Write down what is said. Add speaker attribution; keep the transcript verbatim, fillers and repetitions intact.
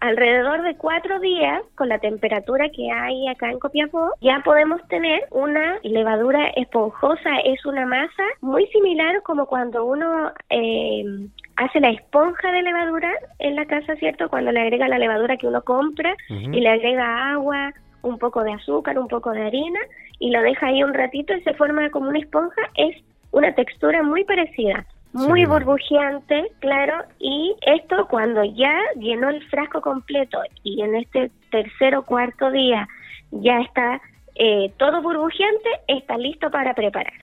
Speaker 1: alrededor de cuatro días, con la temperatura que hay acá en Copiapó, ya podemos tener una levadura esponjosa. Es una masa muy similar como cuando uno eh, hace la esponja de levadura en la casa, ¿cierto? Cuando le agrega la levadura que uno compra uh-huh. y le agrega agua, un poco de azúcar, un poco de harina y lo deja ahí un ratito y se forma como una esponja. Es una textura muy parecida. Muy sí, burbujeante, claro, y esto cuando ya llenó el frasco completo y en este tercer o cuarto día ya está eh, todo burbujeante, está listo para preparar.